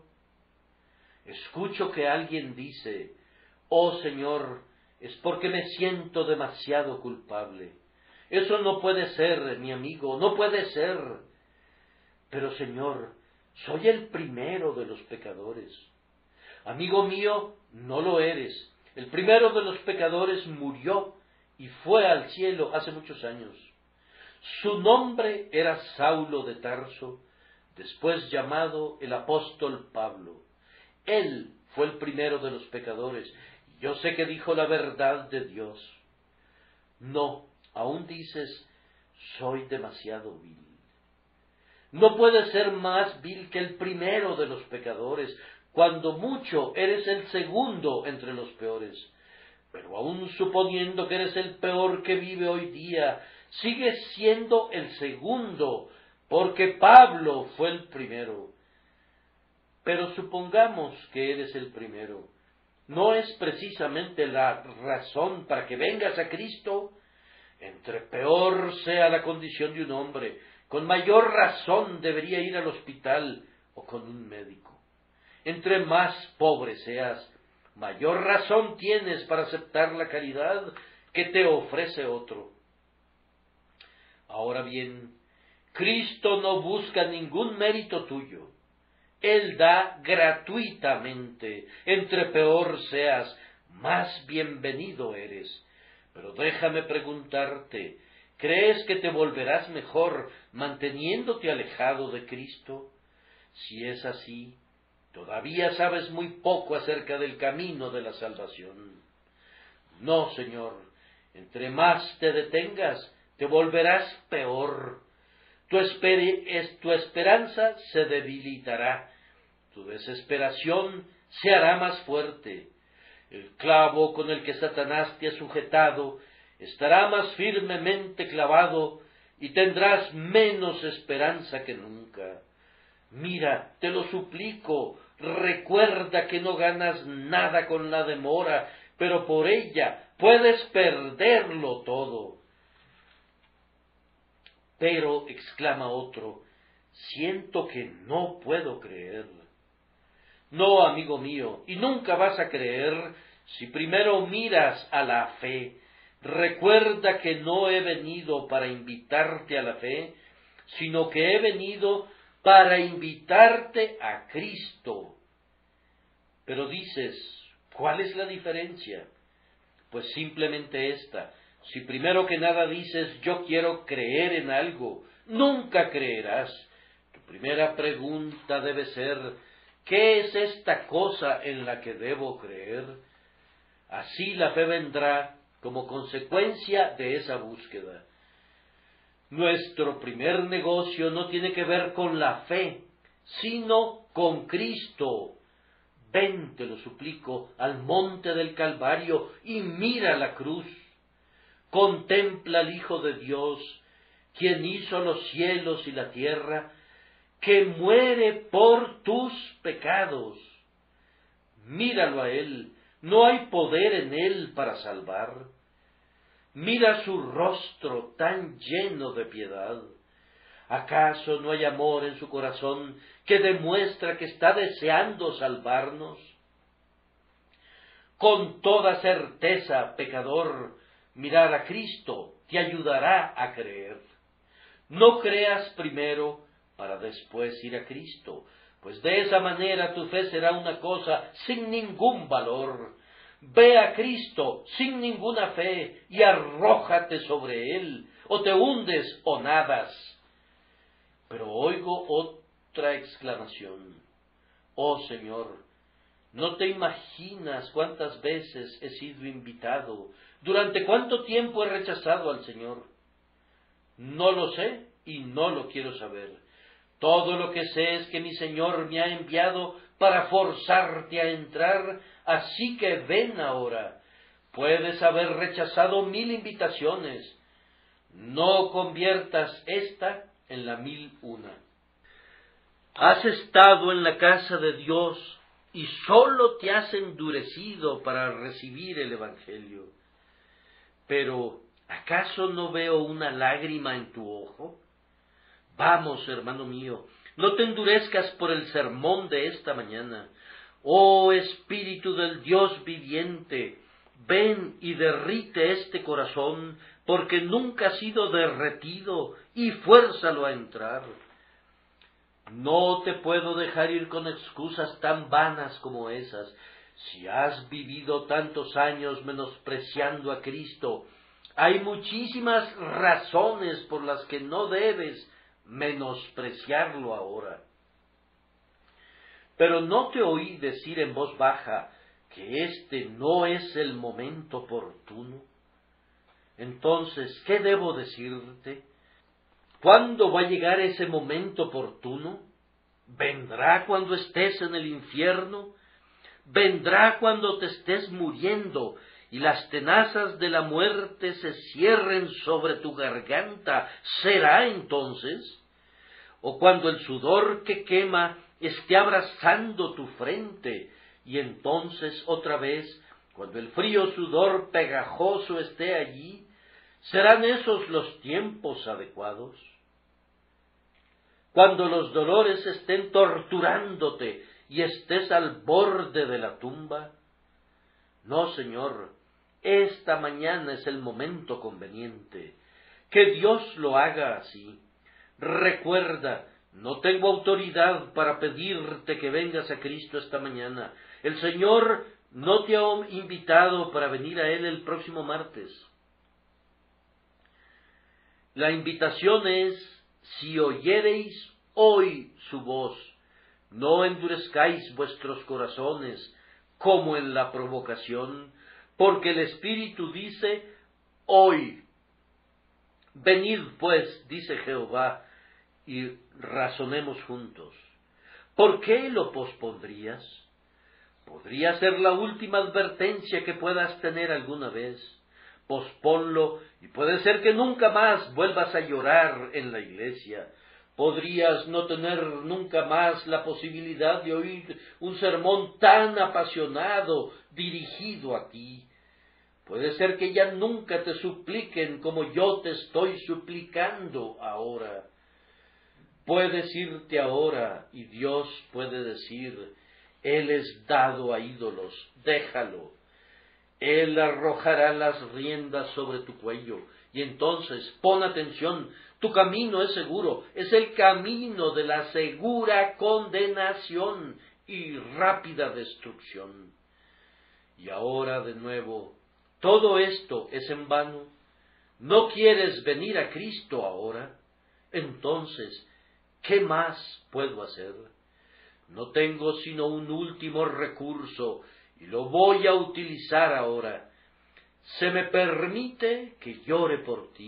Escucho que alguien dice: oh Señor, es porque me siento demasiado culpable. Eso no puede ser, mi amigo, no puede ser. Pero Señor, soy el primero de los pecadores. Amigo mío, no lo eres. El primero de los pecadores murió y fue al cielo hace muchos años. Su nombre era Saulo de Tarso, después llamado el apóstol Pablo. Él fue el primero de los pecadores. Yo sé que dijo la verdad de Dios. No, aún dices: soy demasiado vil. No puedes ser más vil que el primero de los pecadores. Cuando mucho eres el segundo entre los peores. Pero aun suponiendo que eres el peor que vive hoy día, sigues siendo el segundo, porque Pablo fue el primero. Pero supongamos que eres el primero. ¿No es precisamente la razón para que vengas a Cristo? Entre peor sea la condición de un hombre, con mayor razón debería ir al hospital o con un médico. Entre más pobre seas, mayor razón tienes para aceptar la caridad que te ofrece otro. Ahora bien, Cristo no busca ningún mérito tuyo. Él da gratuitamente. Entre peor seas, más bienvenido eres. Pero déjame preguntarte, ¿crees que te volverás mejor manteniéndote alejado de Cristo? Si es así, todavía sabes muy poco acerca del camino de la salvación. No, Señor, entre más te detengas, te volverás peor. Tu esperanza se debilitará, tu desesperación se hará más fuerte. El clavo con el que Satanás te ha sujetado estará más firmemente clavado y tendrás menos esperanza que nunca. Mira, te lo suplico, recuerda que no ganas nada con la demora, pero por ella puedes perderlo todo. Pero, exclama otro, siento que no puedo creer. No, amigo mío, y nunca vas a creer si primero miras a la fe. Recuerda que no he venido para invitarte a la fe, sino que he venido para invitarte a Cristo. Pero dices, ¿cuál es la diferencia? Pues simplemente esta: si primero que nada dices yo quiero creer en algo, nunca creerás. Tu primera pregunta debe ser: ¿qué es esta cosa en la que debo creer? Así la fe vendrá como consecuencia de esa búsqueda. Nuestro primer negocio no tiene que ver con la fe, sino con Cristo. Ven, te lo suplico, al monte del Calvario y mira la cruz. Contempla al Hijo de Dios, quien hizo los cielos y la tierra, que muere por tus pecados. Míralo a Él, no hay poder en Él para salvar. Mira su rostro tan lleno de piedad. ¿Acaso no hay amor en su corazón que demuestra que está deseando salvarnos? Con toda certeza, pecador, mirar a Cristo te ayudará a creer. No creas primero para después ir a Cristo, pues de esa manera tu fe será una cosa sin ningún valor. Ve a Cristo sin ninguna fe y arrójate sobre Él, o te hundes o nadas. Pero oigo otra exclamación. Oh Señor, no te imaginas cuántas veces he sido invitado, durante cuánto tiempo he rechazado al Señor. No lo sé y no lo quiero saber. Todo lo que sé es que mi Señor me ha enviado para forzarte a entrar, así que ven ahora. Puedes haber rechazado 1000 invitaciones. No conviertas esta en la 1001. Has estado en la casa de Dios y sólo te has endurecido para recibir el Evangelio. Pero, ¿acaso no veo una lágrima en tu ojo? Vamos, hermano mío, no te endurezcas por el sermón de esta mañana. Oh Espíritu del Dios viviente, ven y derrite este corazón, porque nunca ha sido derretido, y fuérzalo a entrar. No te puedo dejar ir con excusas tan vanas como esas. Si has vivido tantos años menospreciando a Cristo, hay muchísimas razones por las que no debes menospreciarlo ahora. Pero no te oí decir en voz baja que este no es el momento oportuno. Entonces, ¿qué debo decirte? ¿Cuándo va a llegar ese momento oportuno? ¿Vendrá cuando estés en el infierno? ¿Vendrá cuando te estés muriendo y las tenazas de la muerte se cierren sobre tu garganta? ¿Será entonces? ¿O cuando el sudor que quema esté abrazando tu frente, y entonces otra vez, cuando el frío sudor pegajoso esté allí? ¿Serán esos los tiempos adecuados? Cuando los dolores estén torturándote y estés al borde de la tumba. No, Señor, esta mañana es el momento conveniente. Que Dios lo haga así. Recuerda, no tengo autoridad para pedirte que vengas a Cristo esta mañana. El Señor no te ha invitado para venir a Él el próximo martes. La invitación es: si oyereis hoy su voz, no endurezcáis vuestros corazones como en la provocación, porque el Espíritu dice: hoy. Venid pues, dice Jehová, y razonemos juntos. ¿Por qué lo pospondrías? Podría ser la última advertencia que puedas tener alguna vez. Posponlo y puede ser que nunca más vuelvas a llorar en la iglesia. Podrías no tener nunca más la posibilidad de oír un sermón tan apasionado dirigido a ti. Puede ser que ya nunca te supliquen como yo te estoy suplicando ahora. Puedes irte ahora y Dios puede decir: Él es dado a ídolos, déjalo. Él arrojará las riendas sobre tu cuello. Y entonces, pon atención, tu camino es seguro, es el camino de la segura condenación y rápida destrucción. Y ahora de nuevo, ¿todo esto es en vano? ¿No quieres venir a Cristo ahora? Entonces, ¿qué más puedo hacer? No tengo sino un último recurso, y lo voy a utilizar ahora. Se me permite que llore por ti,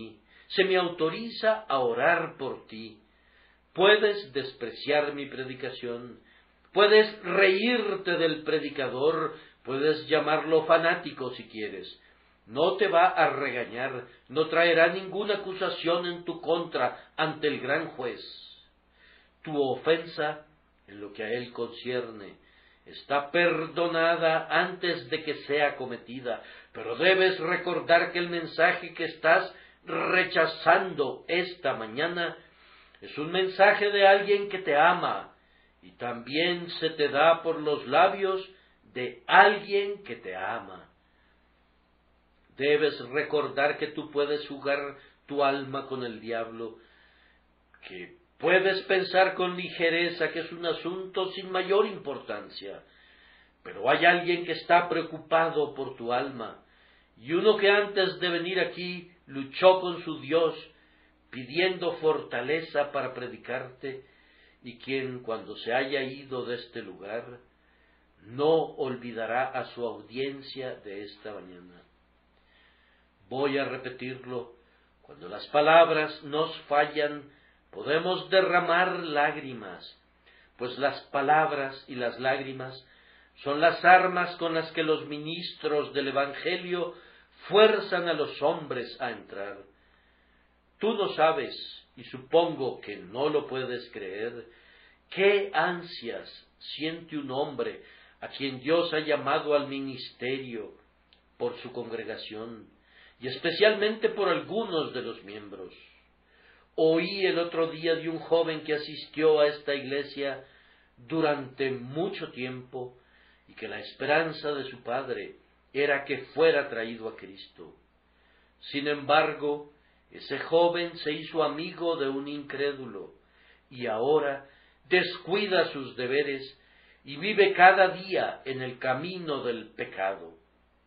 se me autoriza a orar por ti. Puedes despreciar mi predicación, puedes reírte del predicador, puedes llamarlo fanático si quieres. No te va a regañar, no traerá ninguna acusación en tu contra ante el gran juez. Tu ofensa, en lo que a él concierne, está perdonada antes de que sea cometida, pero debes recordar que el mensaje que estás rechazando esta mañana es un mensaje de alguien que te ama, y también se te da por los labios de alguien que te ama. Debes recordar que tú puedes jugar tu alma con el diablo, que puedes pensar con ligereza que es un asunto sin mayor importancia, pero hay alguien que está preocupado por tu alma, y uno que antes de venir aquí luchó con su Dios, pidiendo fortaleza para predicarte, y quien cuando se haya ido de este lugar, no olvidará a su audiencia de esta mañana. Voy a repetirlo, cuando las palabras nos fallan, podemos derramar lágrimas, pues las palabras y las lágrimas son las armas con las que los ministros del Evangelio fuerzan a los hombres a entrar. Tú no sabes, y supongo que no lo puedes creer, qué ansias siente un hombre a quien Dios ha llamado al ministerio por su congregación, y especialmente por algunos de los miembros. Oí el otro día de un joven que asistió a esta iglesia durante mucho tiempo y que la esperanza de su padre era que fuera traído a Cristo. Sin embargo, ese joven se hizo amigo de un incrédulo y ahora descuida sus deberes y vive cada día en el camino del pecado.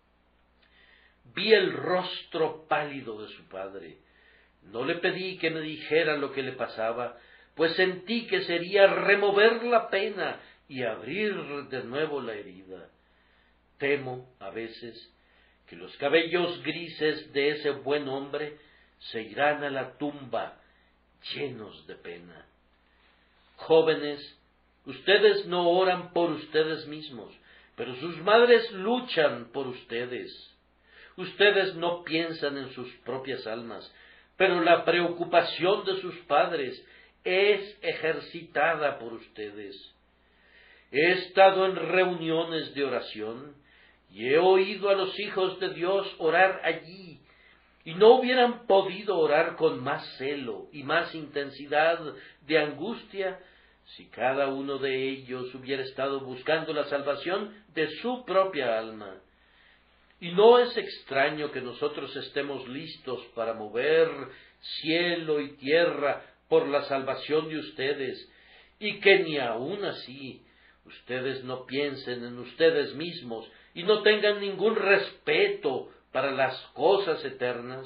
Vi el rostro pálido de su padre. No le pedí que me dijera lo que le pasaba, pues sentí que sería remover la pena y abrir de nuevo la herida. Temo, a veces, que los cabellos grises de ese buen hombre se irán a la tumba llenos de pena. Jóvenes, ustedes no oran por ustedes mismos, pero sus madres luchan por ustedes. Ustedes no piensan en sus propias almas, pero la preocupación de sus padres es ejercitada por ustedes. He estado en reuniones de oración y he oído a los hijos de Dios orar allí, y no hubieran podido orar con más celo y más intensidad de angustia si cada uno de ellos hubiera estado buscando la salvación de su propia alma. Y no es extraño que nosotros estemos listos para mover cielo y tierra por la salvación de ustedes, y que ni aun así ustedes no piensen en ustedes mismos y no tengan ningún respeto para las cosas eternas.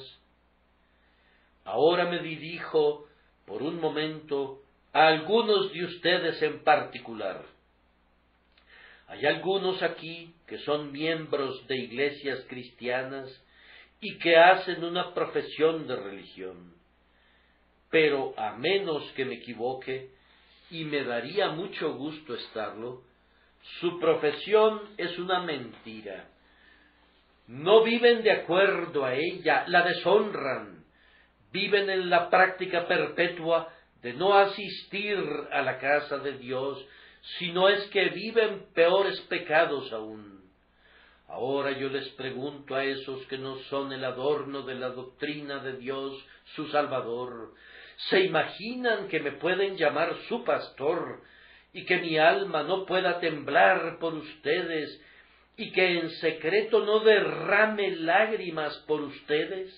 Ahora me dirijo por un momento a algunos de ustedes en particular. Hay algunos aquí que son miembros de iglesias cristianas y que hacen una profesión de religión. Pero a menos que me equivoque, y me daría mucho gusto estarlo, su profesión es una mentira. No viven de acuerdo a ella, la deshonran, viven en la práctica perpetua de no asistir a la casa de Dios, sino es que viven peores pecados aún. Ahora yo les pregunto a esos que no son el adorno de la doctrina de Dios, su Salvador, ¿se imaginan que me pueden llamar su pastor y que mi alma no pueda temblar por ustedes y que en secreto no derrame lágrimas por ustedes?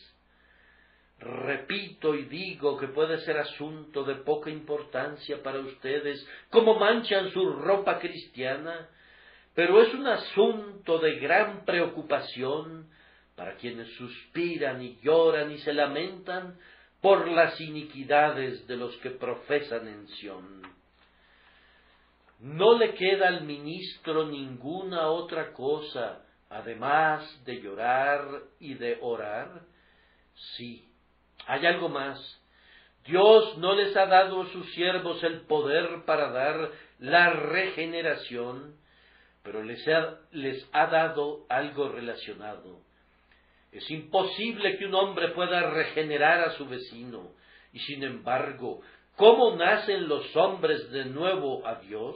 Repito y digo que puede ser asunto de poca importancia para ustedes cómo manchan su ropa cristiana, pero es un asunto de gran preocupación para quienes suspiran y lloran y se lamentan por las iniquidades de los que profesan en Sión. ¿No le queda al ministro ninguna otra cosa, además de llorar y de orar? Sí, Hay algo más. Dios no les ha dado a sus siervos el poder para dar la regeneración, pero les ha dado algo relacionado. Es imposible que un hombre pueda regenerar a su vecino, y sin embargo, ¿cómo nacen los hombres de nuevo a Dios?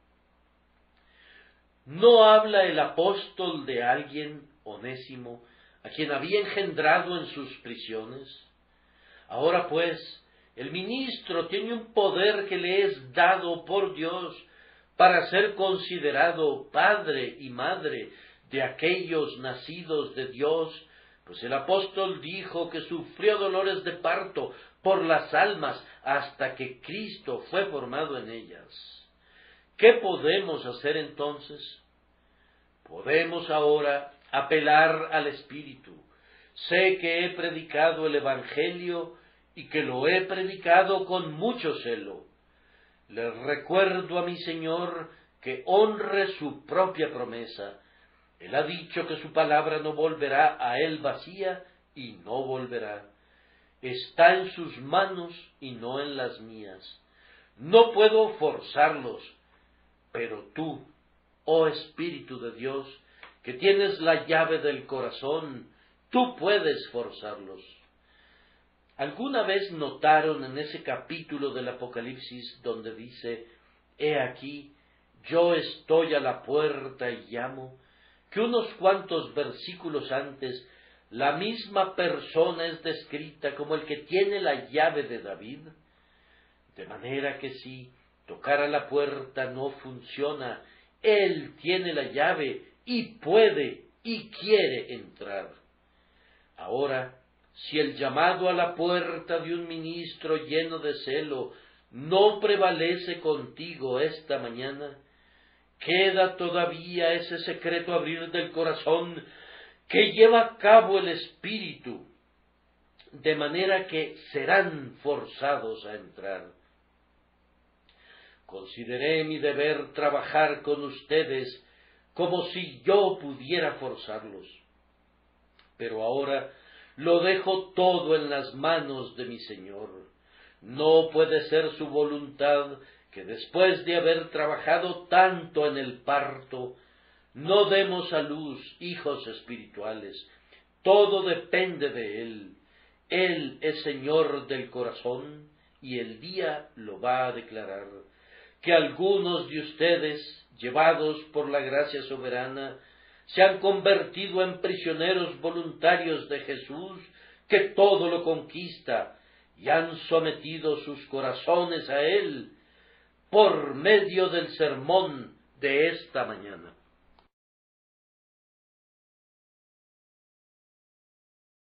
¿No habla el apóstol de alguien, Onésimo, a quien había engendrado en sus prisiones? Ahora pues, el ministro tiene un poder que le es dado por Dios para ser considerado padre y madre de aquellos nacidos de Dios, pues el apóstol dijo que sufrió dolores de parto por las almas hasta que Cristo fue formado en ellas. ¿Qué podemos hacer entonces? Podemos ahora apelar al Espíritu. Sé que he predicado el Evangelio y que lo he predicado con mucho celo. Les recuerdo a mi Señor que honre su propia promesa. Él ha dicho que su palabra no volverá a él vacía y no volverá. Está en sus manos y no en las mías. No puedo forzarlos, pero tú, oh Espíritu de Dios, que tienes la llave del corazón, tú puedes forzarlos. ¿Alguna vez notaron en ese capítulo del Apocalipsis donde dice, he aquí, yo estoy a la puerta y llamo, que unos cuantos versículos antes la misma persona es descrita como el que tiene la llave de David? De manera que si tocar a la puerta no funciona, él tiene la llave y puede y quiere entrar. Ahora, si el llamado a la puerta de un ministro lleno de celo no prevalece contigo esta mañana, queda todavía ese secreto abrir del corazón que lleva a cabo el Espíritu, de manera que serán forzados a entrar. Consideré mi deber trabajar con ustedes como si yo pudiera forzarlos. Pero ahora lo dejo todo en las manos de mi Señor. No puede ser su voluntad que después de haber trabajado tanto en el parto, no demos a luz hijos espirituales. Todo depende de Él. Él es Señor del corazón y el día lo va a declarar. Que algunos de ustedes, llevados por la gracia soberana, se han convertido en prisioneros voluntarios de Jesús, que todo lo conquista, y han sometido sus corazones a Él por medio del sermón de esta mañana.